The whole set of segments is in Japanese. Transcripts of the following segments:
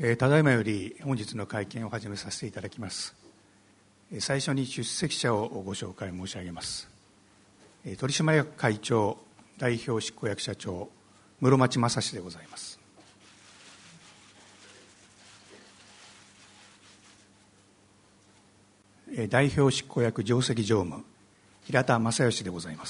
ただいまより本日の会見を始めさせていただきます。最初に出席者をご紹介申し上げます。取締役会長、代表執行役社長、室町正史でございます。代表執行役上席常務、平田正義でございます。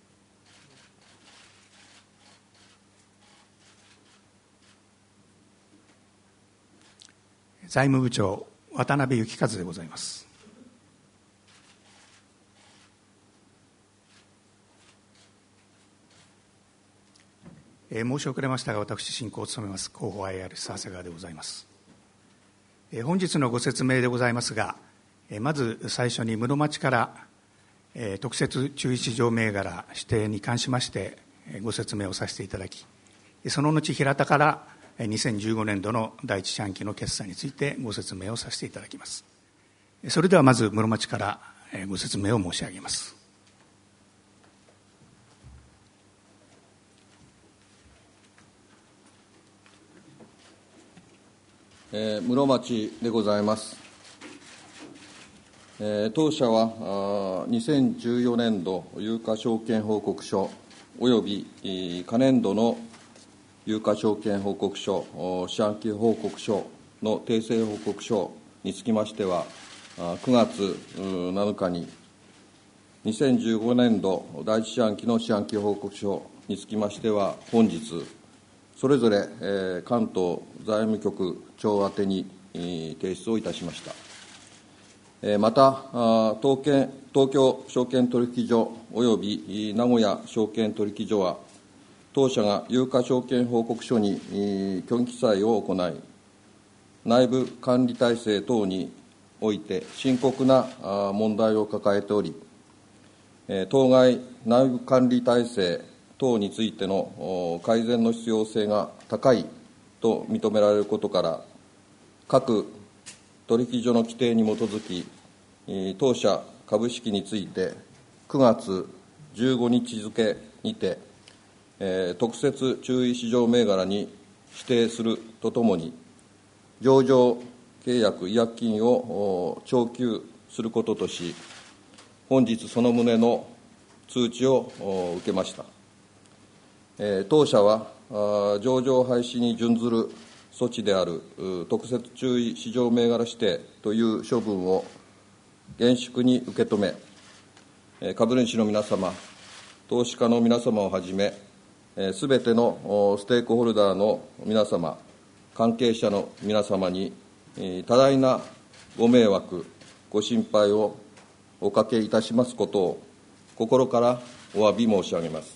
財務部長、渡辺幸和でございます。申し遅れましたが、私、進行を務めます広報 IR 長谷川でございます。本日のご説明でございますが、まず最初に室町から特設注意市場銘柄指定に関しましてご説明をさせていただき、その後平田から2015年度の第一四半期の決算についてご説明をさせていただきます。それではまず室町からご説明を申し上げます。 室町でございます。当社は2014年度有価証券報告書および可年度の有価証券報告書、四半期報告書の訂正報告書につきましては、9月7日に、2015年度第一四半期の四半期報告書につきましては、本日、それぞれ関東財務局長宛てに提出をいたしました。また、東京証券取引所および名古屋証券取引所は、当社が有価証券報告書に虚偽記載を行い、内部管理体制等において深刻な問題を抱えており、当該内部管理体制等についての改善の必要性が高いと認められることから、各取引所の規定に基づき、当社株式について9月15日付にて、特設注意市場銘柄に指定するとともに、上場契約違約金を徴求することとし、本日その旨の通知を受けました。当社は上場廃止に準ずる措置である特設注意市場銘柄指定という処分を厳粛に受け止め、株主の皆様、投資家の皆様をはじめ、すべてのステークホルダーの皆様、関係者の皆様に多大なご迷惑、ご心配をおかけいたしますことを心からお詫び申し上げます。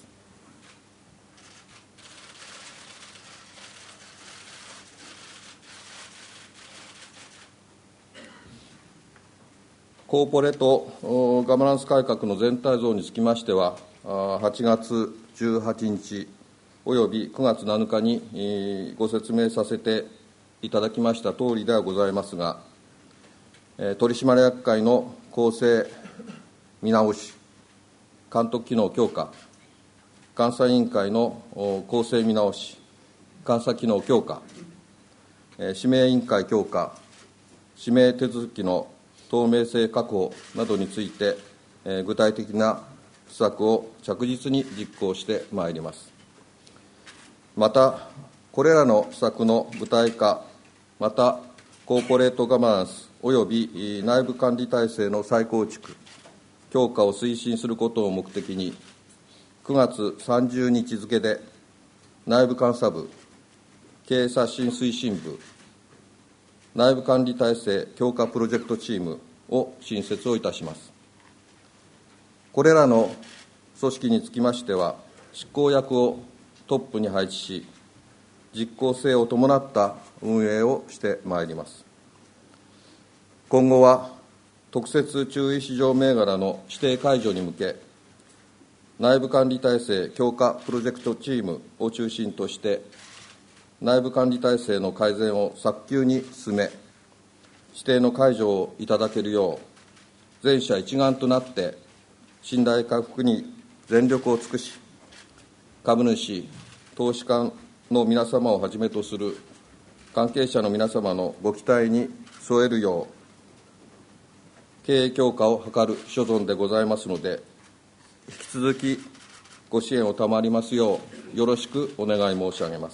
コーポレートガバナンス改革の全体像につきましては、8月18日および9月7日にご説明させていただきましたとおりではございますが、取締役会の構成見直し、監督機能強化、監査委員会の構成見直し、監査機能強化、指名委員会強化、指名手続きの透明性確保などについて、具体的な施策を着実に実行してまいります。また、これらの施策の具体化、また、コーポレートガバナンスおよび内部管理体制の再構築、強化を推進することを目的に、9月30日付で内部監査部、経営刷新推進部、内部管理体制強化プロジェクトチームを新設をいたします。これらの組織につきましては、執行役をトップに配置し、実効性を伴った運営をしてまいります。今後は、特設注意市場銘柄の指定解除に向け、内部管理体制強化プロジェクトチームを中心として、内部管理体制の改善を早急に進め、指定の解除をいただけるよう、全社一丸となって信頼回復に全力を尽くし、株主、投資家の皆様をはじめとする関係者の皆様のご期待に添えるよう、経営強化を図る所存でございますので、引き続きご支援を賜りますよう、よろしくお願い申し上げます。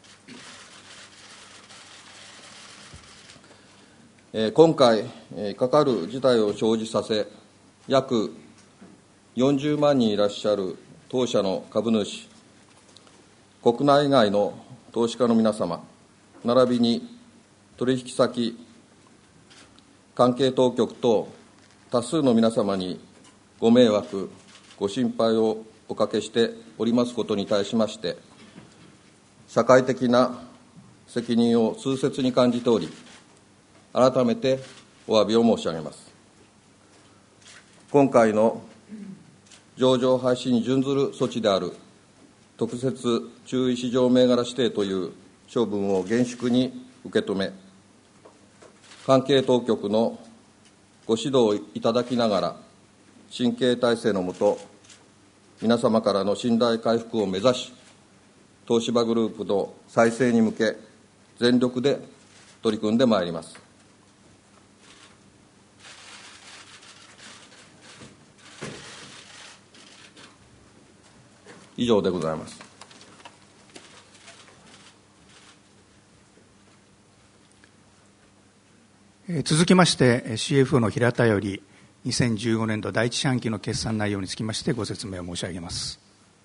今回、かかる事態を生じさせ、約40万人いらっしゃる当社の株主、国内外の投資家の皆様、並びに取引先、関係当局等多数の皆様にご迷惑、ご心配をおかけしておりますことに対しまして、社会的な責任を痛切に感じており、改めてお詫びを申し上げます。今回の上場廃止に準ずる措置である特設注意市場銘柄指定という処分を厳粛に受け止め、関係当局のご指導をいただきながら、新経営体制の下、皆様からの信頼回復を目指し、東芝グループの再生に向け、全力で取り組んでまいります。以上でございます。 続きまして CFO の平田より2015年度第一四半期の決算内容につきましてご説明を申し上げます。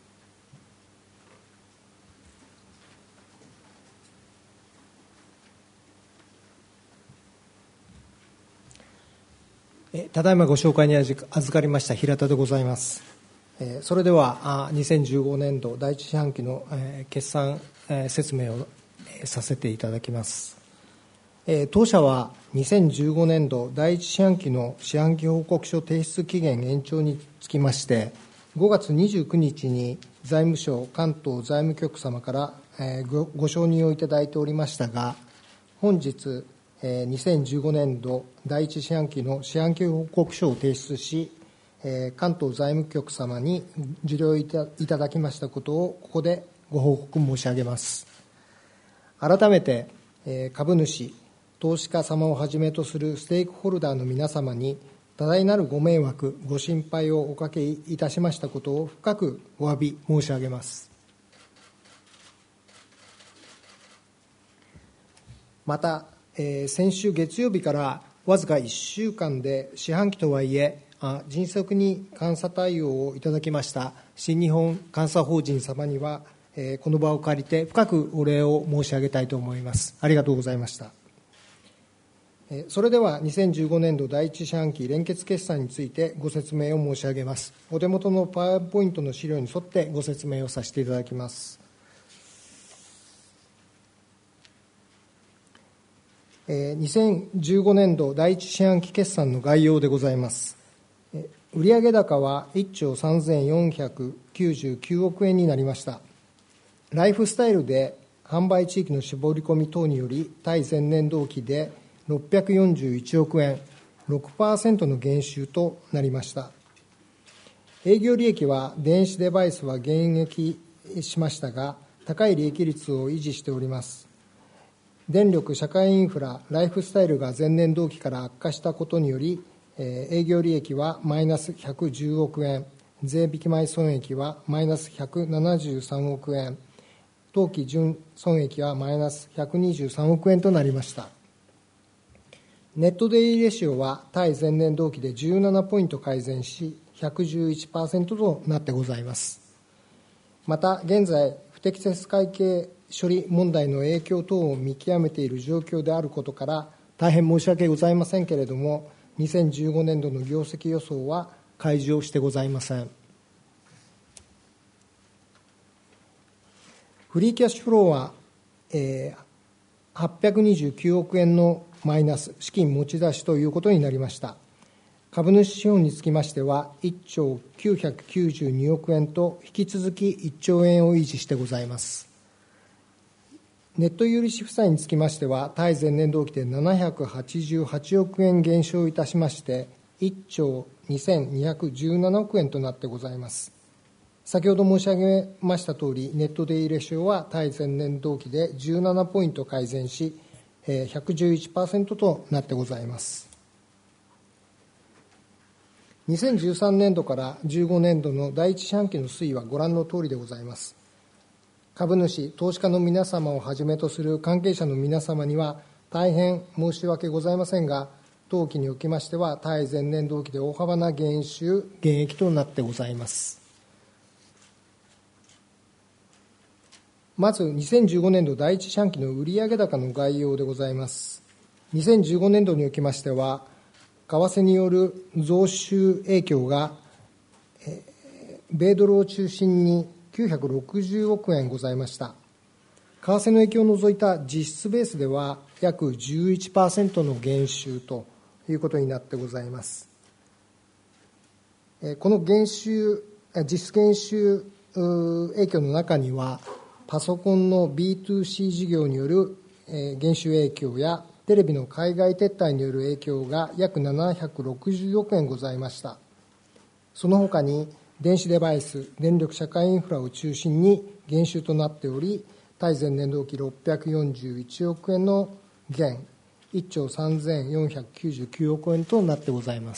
ただいまご紹介に預かりました平田でございます。それでは2015年度第一四半期の決算説明をさせていただきます。当社は2015年度第一四半期の四半期報告書提出期限延長につきまして5月29日に財務省関東財務局様からご承認をいただいておりましたが、本日2015年度第一四半期の四半期報告書を提出し、関東財務局様に受領いただきましたことをここでご報告申し上げます。改めて株主、投資家様をはじめとするステークホルダーの皆様に多大なるご迷惑、ご心配をおかけいたしましたことを深くお詫び申し上げます。また、先週月曜日からわずか1週間で四半期とはいえ迅速に監査対応をいただきました新日本監査法人様には、この場を借りて深くお礼を申し上げたいと思います。ありがとうございました。それでは2015年度第一四半期連結決算についてご説明を申し上げます。お手元のパワーポイントの資料に沿ってご説明をさせていただきます。2015年度第一四半期決算の概要でございます。売上高は1兆3499億円になりました。ライフスタイルで販売地域の絞り込み等により対前年同期で641億円、6% の減収となりました。営業利益は電子デバイスは減益しましたが、高い利益率を維持しております。電力、社会インフラ、ライフスタイルが前年同期から悪化したことにより、営業利益はマイナス110億円、税引き前損益はマイナス173億円、当期純損益はマイナス123億円となりました。ネットデイリーレシオは対前年同期で17ポイント改善し、111% となってございます。また、現在、不適切会計処理問題の影響等を見極めている状況であることから、大変申し訳ございませんけれども、2015年度の業績予想は開示をしてございません。フリーキャッシュフローは、829億円のマイナス資金持ち出しということになりました。株主資本につきましては1兆992億円と引き続き1兆円を維持してございます。ネット有利子負債につきましては対前年同期で788億円減少いたしまして1兆2217億円となってございます。 先ほど申し上げましたとおり、ネット出入れ証は対前年同期で17ポイント改善し、111% となってございます。2013年度から15年度の第一四半期の推移はご覧のとおりでございます。株主、投資家の皆様をはじめとする関係者の皆様には大変申し訳ございませんが、当期におきましては対前年同期で大幅な減収減益となってございます。まず2015年度第一四半期の売上高の概要でございます。2015年度におきましては、為替による増収影響が、米ドルを中心に960億円ございました。為替の影響を除いた実質ベースでは約 11% の減収ということになってございます。この実質減収影響の中には、パソコンの B2C 事業による減収影響やテレビの海外撤退による影響が約760億円ございました。その他に電子デバイス、電力社会インフラを中心に減収となっており、対前年同期641億円の減、1兆3499億円となってございます。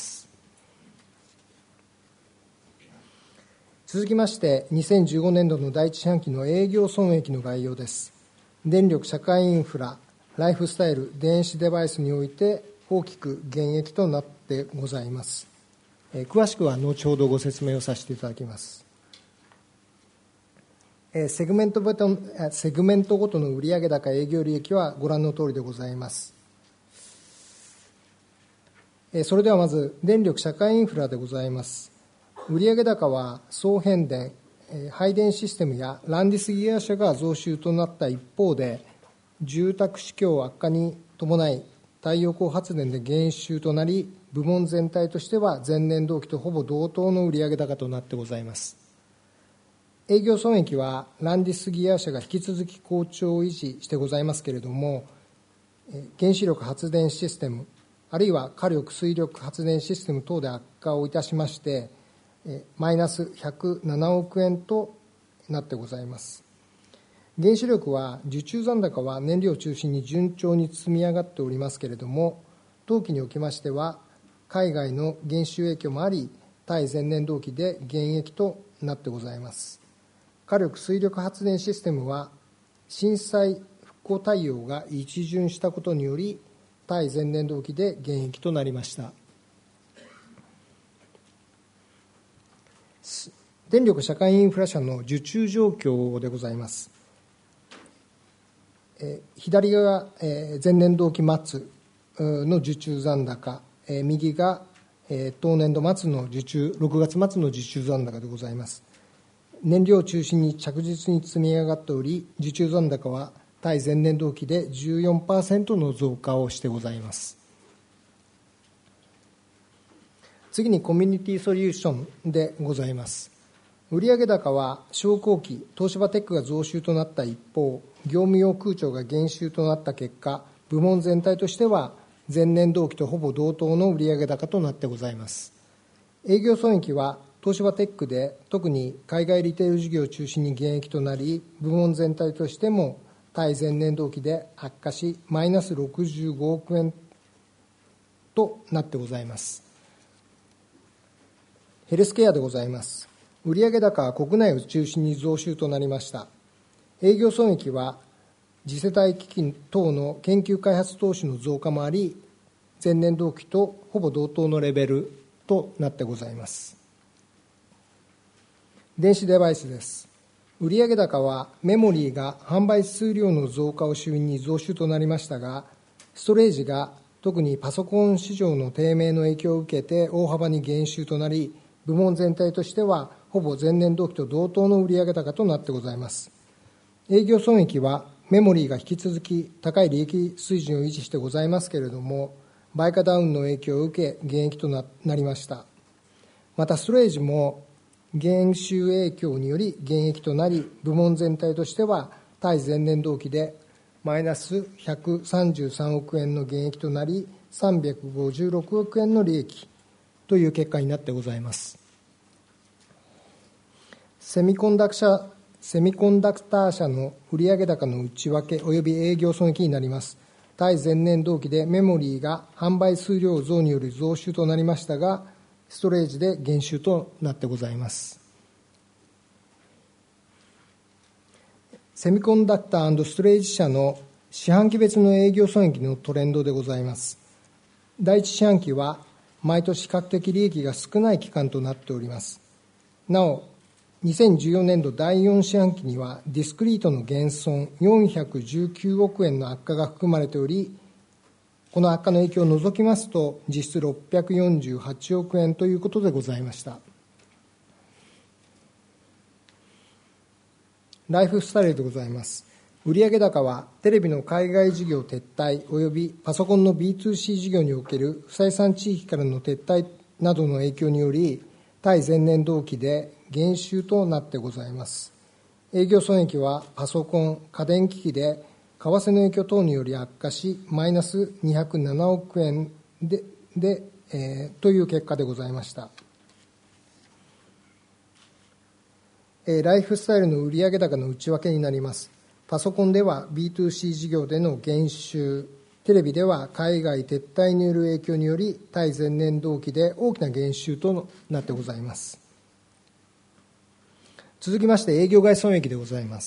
続きまして、2015年度の第一四半期の営業損益の概要です。電力社会インフラ、ライフスタイル、電子デバイスにおいて大きく減益となってございます。詳しくは後ほどご説明をさせていただきます。セグメントごとの売上高営業利益はご覧のとおりでございます。それではまず電力社会インフラでございます。売上高は送変電、配電システムやランディスギア社が増収となった一方で、住宅市況悪化に伴い太陽光発電で減収となり、部門全体としては前年同期とほぼ同等の売上高となってございます。営業損益はランディスギア社が引き続き好調を維持してございますけれども、原子力発電システム、あるいは火力水力発電システム等で悪化をいたしまして、マイナス107億円となってございます。原子力は受注残高は燃料を中心に順調に積み上がっておりますけれども、当期におきましては海外の減収影響もあり、対前年同期で減益となってございます。火力水力発電システムは震災復興対応が一巡したことにより、対前年同期で減益となりました。電力社会インフラ社の受注状況でございます。左が前年同期末の受注残高、右が当年度末の受注、6月末の受注残高でございます。燃料を中心に着実に積み上がっており、受注残高は対前年同期で 14% の増加をしてございます。次にコミュニティソリューションでございます。売上高は商工機、東芝テックが増収となった一方、業務用空調が減収となった結果、部門全体としては前年同期とほぼ同等の売上高となってございます。営業損益は東芝テックで特に海外リテール事業を中心に減益となり、部門全体としても対前年同期で悪化し、マイナス65億円となってございます。ヘルスケアでございます。売上高は国内を中心に増収となりました。営業損益は次世代機器等の研究開発投資の増加もあり、前年同期とほぼ同等のレベルとなってございます。電子デバイスです。売上高はメモリーが販売数量の増加を主因に増収となりましたが、ストレージが特にパソコン市場の低迷の影響を受けて大幅に減収となり、部門全体としてはほぼ前年同期と同等の売上高となってございます。営業損益はメモリーが引き続き高い利益水準を維持してございますけれども、売価ダウンの影響を受け減益と なりました。またストレージも減収影響により減益となり、部門全体としては対前年同期でマイナス133億円の減益となり、356億円の利益という結果になってございます。 セミコンダクター社の売上高の内訳及び営業損益になります。対前年同期でメモリーが販売数量増による増収となりましたが、ストレージで減収となってございます。セミコンダクター&ストレージ社の四半期別の営業損益のトレンドでございます。第一四半期は毎年比較的利益が少ない期間となっております。なお、2014年度第4四半期にはディスクリートの減損419億円の悪化が含まれており、この悪化の影響を除きますと実質648億円ということでございました。ライフスタイルでございます。売上高はテレビの海外事業撤退及びパソコンの B2C 事業における不採算地域からの撤退などの影響により対前年同期で減収となってございます。営業損益はパソコン、家電機器で為替の影響等により悪化しマイナス207億円という結果でございました。ライフスタイルの売上高の内訳になります。パソコンでは B2C 事業での減収、テレビでは海外撤退による影響により対前年同期で大きな減収となってございます。続きまして営業外損益でございます。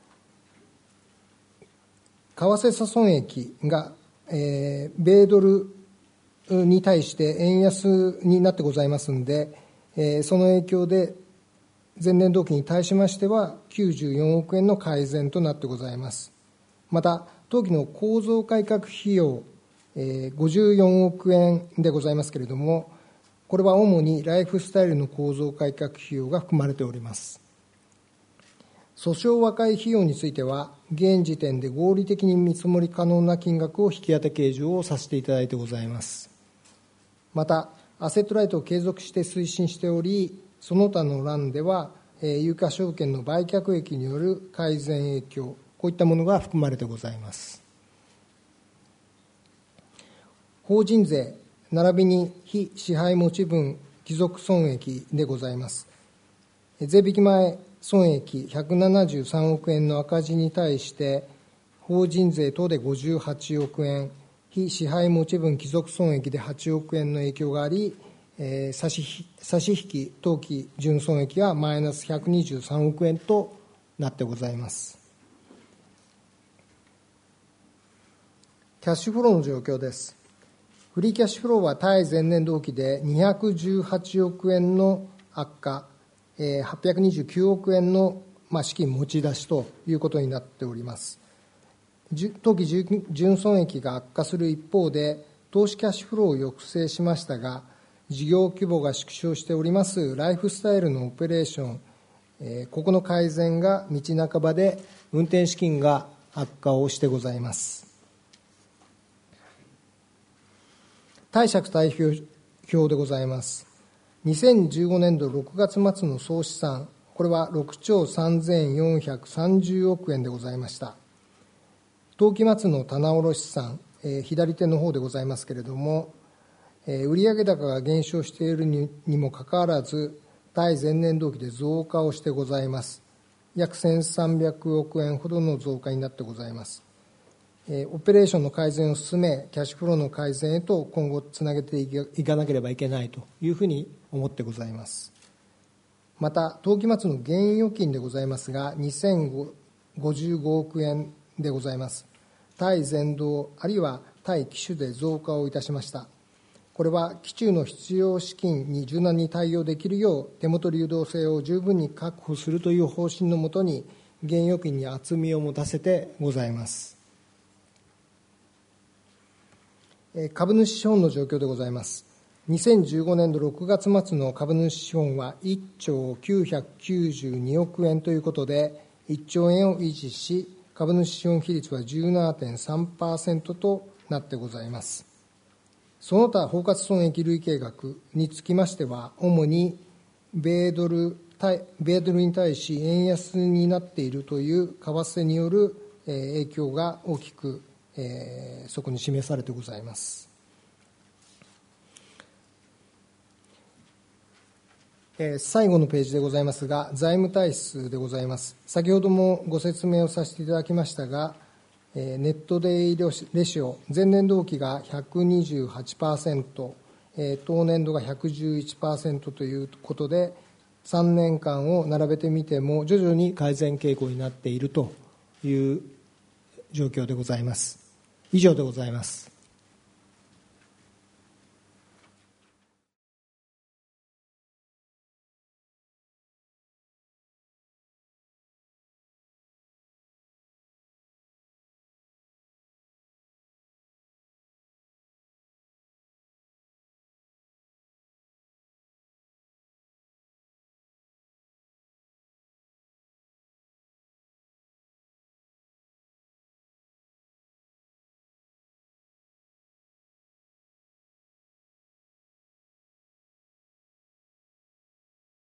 為替差損益が、米ドルに対して円安になってございますので、その影響で前年同期に対しましては94億円の改善となってございます。また当期の構造改革費用、54億円でございますけれども、これは主にライフスタイルの構造改革費用が含まれております。訴訟和解費用については現時点で合理的に見積もり可能な金額を引き当て計上をさせていただいてございます。またアセットライトを継続して推進しており、その他の欄では有価証券の売却益による改善影響、こういったものが含まれてございます。法人税並びに非支配持ち分帰属損益でございます。税引き前損益173億円の赤字に対して法人税等で58億円、非支配持ち分帰属損益で8億円の影響があり、差し引き当期純損益はマイナス123億円となってございます。キャッシュフローの状況です。フリーキャッシュフローは対前年同期で218億円の悪化、829億円の資金持ち出しということになっております。当期純損益が悪化する一方で投資キャッシュフローを抑制しましたが、事業規模が縮小しておりますライフスタイルのオペレーション、ここの改善が道半ばで運転資金が悪化をしてございます。貸借対比表でございます。2015年度6月末の総資産、これは6兆3430億円でございました。当期末の棚卸資産、左手の方でございますけれども、売上高が減少しているにもかかわらず、対前年同期で増加をしてございます。約1300億円ほどの増加になってございます。オペレーションの改善を進め、キャッシュフローの改善へと今後つなげていかなければいけないというふうに思ってございます。また、当期末の現預金でございますが、2055億円でございます。対前動あるいは対期首で増加をいたしました。これは期中の必要資金に柔軟に対応できるよう手元流動性を十分に確保するという方針のもとに現預金に厚みを持たせてございます。株主資本の状況でございます。2015年度6月末の株主資本は1兆992億円ということで1兆円を維持し、株主資本比率は 17.3% となってございます。その他包括損益累計額につきましては、主に米ドルに対し円安になっているという為替による影響が大きくそこに示されてございます。 最後のページでございますが、財務体質でございます。先ほどもご説明をさせていただきましたが、ネットデイレシオ、前年同期が 128%、当年度が 111% ということで、3年間を並べてみても、徐々に改善傾向になっているという状況でございます。以上でございます。